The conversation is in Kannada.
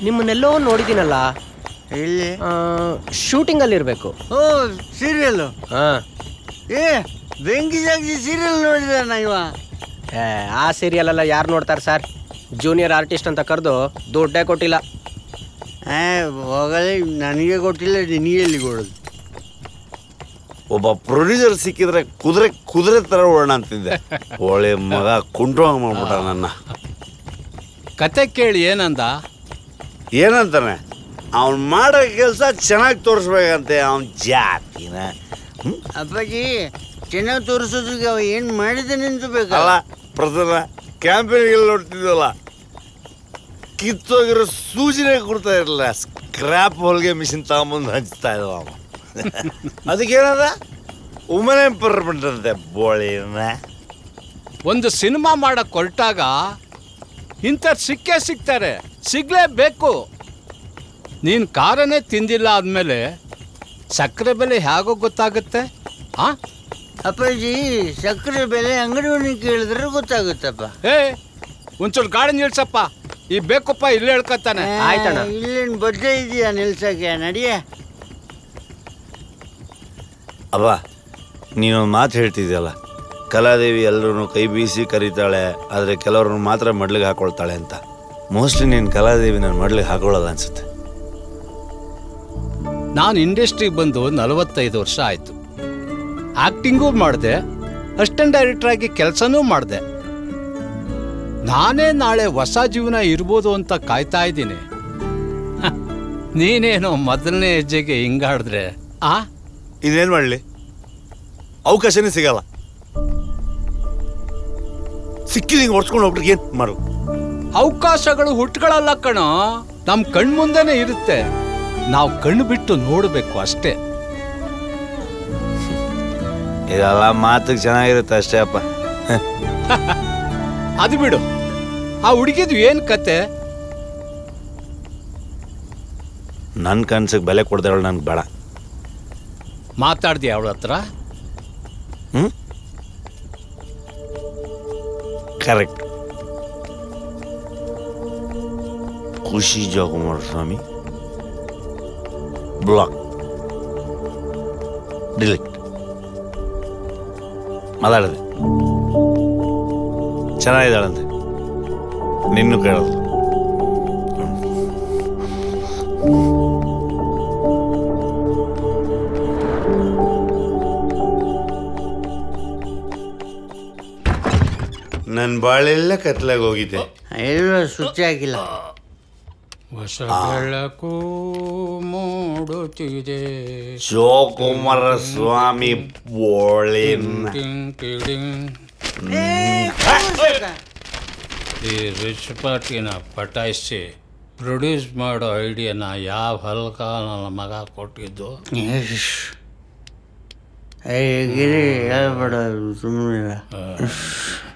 ನಿಮ್ಮನ್ನೆಲ್ಲೋ ನೋಡಿದ್ದೀನಲ್ಲ. ಎಲ್ಲಿ? ಶೂಟಿಂಗಲ್ಲಿ ಇರಬೇಕು. ಓ, ಸೀರಿಯಲ್ಲು. ಹಾಂ. ಏ, ಬೆಂಕಿ ಜಾಗೃತಿ ಸೀರಿಯಲ್ ನೋಡಿದಾನ ಇವ. ಆ ಸೀರಿಯಲೆಲ್ಲ ಯಾರು ನೋಡ್ತಾರೆ ಸರ್? ಜೂನಿಯರ್ ಆರ್ಟಿಸ್ಟ್ ಅಂತ ಕರೆದು ದುಡ್ಡೇ ಕೊಟ್ಟಿಲ್ಲ. ಹೋಗಲೇ, ನನಗೆ ಕೊಟ್ಟಿಲ್ಲ, ನಿನಗೆ ಎಲ್ಲಿ ಕೊಡೋದು? ಒಬ್ಬ ಪ್ರೊಡ್ಯೂಸರ್ ಸಿಕ್ಕಿದ್ರೆ ಕುದುರೆ ಥರ ಓಡೋಣ ಅಂತಿದ್ದೆ. ಒಳ್ಳೆ ಮಗ ಕುಂಟುವಂಗೆ ಮಾಡ್ಬಿಟ್ಟ ನನ್ನ. ಕತೆ ಕೇಳಿ ಏನಂದ? ಏನಂತಾನೆ, ಅವ್ನು ಮಾಡೋ ಕೆಲಸ ಚೆನ್ನಾಗಿ ತೋರಿಸ್ಬೇಕಂತೆ ಅವನ ಜಾತಿನ. ಅಪ್ಪಾಜಿ, ಚೆನ್ನಾಗಿ ತೋರಿಸೋದ್ರಿಗೆ ಅವ ಏನು ಮಾಡಿದ್ದಾನೆ ಅಂತ ಅಲ್ಲ ಬೇಕಲ್ಲ. ಪ್ರಧಾನ ಕ್ಯಾಂಪೇನ್ಗೆಲ್ಲ ನೋಡ್ತಿದ್ವಲ್ಲ, ಕಿತ್ತೋಗಿರೋ ಸೂಜಿನೇ ಕೊಡ್ತಾ ಇರಲಿಲ್ಲ, ಸ್ಕ್ರ್ಯಾಪ್ ಹೊಲಿಗೆ ಮಿಷಿನ್ ತಗೊಂಬಂದು ಹಂಚ್ತಾ ಇದ್ವ ಅವ. ಅದಕ್ಕೇನದ ವುಮೆನ್ ಎಂಪವರ್ಮೆಂಟ್ ಅಂತೆ. ಬೋಳಿನ ಒಂದು ಸಿನಿಮಾ ಮಾಡಕ್ಕೆ ಹೊರಟಾಗ ಇಂಥವ್ರು ಸಿಕ್ಕೇ ಸಿಗ್ತಾರೆ, ಸಿಗಲೇಬೇಕು. ನೀನು ಕಾರನ್ನೇ ತಿಂದಿಲ್ಲ ಆದಮೇಲೆ ಸಕ್ಕರೆ ಬೆಲೆ ಹೇಗೋ ಗೊತ್ತಾಗುತ್ತೆ? ಹಾಂ ಅಪ್ಪಾಜಿ, ಸಕ್ಕರೆ ಬೆಲೆ ಅಂಗಡಿಯವನಿಗೆ ಕೇಳಿದ್ರೆ ಗೊತ್ತಾಗುತ್ತಪ್ಪ. ಒಂಚೂರು ಗಾಡಿ ನಿಲ್ಸಪ್ಪ, ಈ ಬೇಕಪ್ಪ ಇಲ್ಲೇ ಹೇಳ್ಕೊತಾನೆ. ಆಯ್ತಣ್ಣ. ಇಲ್ಲೇನು ಬಡ್ಡೆ ಇದೆಯಾ ನಿಲ್ಸಕ್ಕೆ? ನಡಿಯ. ಅಬ್ಬ, ನೀನೊಂದು ಮಾತು ಹೇಳ್ತಿದ್ಯಲ್ಲ, ಕಲಾದೇವಿ ಎಲ್ಲರೂ ಕೈ ಬೀಸಿ ಕರೀತಾಳೆ, ಆದರೆ ಕೆಲವ್ರನ್ನ ಮಾತ್ರ ಮಡ್ಲಿಗೆ ಹಾಕೊಳ್ತಾಳೆ ಅಂತ. ಮೋಸ್ಟ್ಲಿ ನೀನು ಕಲಾದೇವಿ ನನ್ನ ಮಡ್ಲಿಗೆ ಹಾಕೊಳ್ಳಲ್ಲ ಅನ್ಸುತ್ತೆ. ನಾನು ಇಂಡಸ್ಟ್ರಿಗೆ ಬಂದು 45 ವರ್ಷ ಆಯಿತು. ಆ್ಯಕ್ಟಿಂಗೂ ಮಾಡಿದೆ, ಅಸಿಸ್ಟೆಂಟ್ ಡೈರೆಕ್ಟ್ರಾಗಿ ಕೆಲಸನೂ ಮಾಡಿದೆ. ನಾನೇ ನಾಳೆ ಹೊಸ ಜೀವನ ಇರ್ಬೋದು ಅಂತ ಕಾಯ್ತಾ ಇದ್ದೀನಿ. ನೀನೇನೋ ಮೊದಲನೇ ಹೆಜ್ಜೆಗೆ ಹಿಂಗಾಡಿದ್ರೆ ಇನ್ನೇನು ಮಾಡಲಿ, ಅವಕಾಶನೇ ಸಿಗಲ್ಲ. ಸಿಕ್ಕಿದ ಹಿಂಗೆ ಹೊಡ್ಸ್ಕೊಂಡು ಹೋಗ್ಬಿಟ್ಟು ಏನು ಮಾಡು? ಅವಕಾಶಗಳು ಹುಟ್ಟುಗಳಲ್ಲ ಕಣೋ, ನಮ್ಮ ಕಣ್ಮುಂದೆನೇ ಇರುತ್ತೆ, ನಾವು ಕಣ್ಣು ಬಿಟ್ಟು ನೋಡಬೇಕು ಅಷ್ಟೇ. ಇದೆಲ್ಲ ಮಾತಿಗೆ ಚೆನ್ನಾಗಿರುತ್ತೆ ಅಷ್ಟೇ ಅಪ್ಪ. ಅದು ಬಿಡು, ಆ ಹುಡುಗಿದು ಏನು ಕತೆ? ನನ್ನ ಕನ್ಸಿಗೆ ಬೆಲೆ ಕೊಡ್ದೇವಳು ನನಗೆ ಬೇಡ. ಮಾತಾಡ್ದಿ ಅವಳ ಹತ್ರ? ಕರೆಕ್ಟ್. ಖುಷಿ ಜಯಕುಮಾರಸ್ವಾಮಿ ಬ್ಲಾಕ್ ಡಿಲೀಟ್. ಮಾತಾಡಿದೆ, ಚೆನ್ನಾಗಿದ್ದಾಳಂತೆ, ನಿನ್ನೂ ಕೇಳೋದು. ನನ್ನ ಬಾಳೆಲ್ಲ ಕತ್ಲಾಗಿ ಹೋಗಿದೆ. ಎಲ್ಲ ಸ್ವಿಚ್ ಆಗಿಲ್ಲ. ಹೊಸ ಬೆಳಕು ಮೂಡುತ್ತಿದೆ. ಶಿವಕುಮಾರಸ್ವಾಮಿ ಬೋಳಿನ ಈ ರಿಚ್ ಪಾರ್ಟಿನ ಪಟಾಯಿಸಿ ಪ್ರೊಡ್ಯೂಸ್ ಮಾಡೋ ಐಡಿಯಾನ ಯಾವ ಹಲ್ಕ ನನ್ನ ಮಗ ಕೊಟ್ಟಿದ್ದು? ಗಿರಿ ಹೇಳ್ಬೇಡ ಸುಮ್ಮನೆ.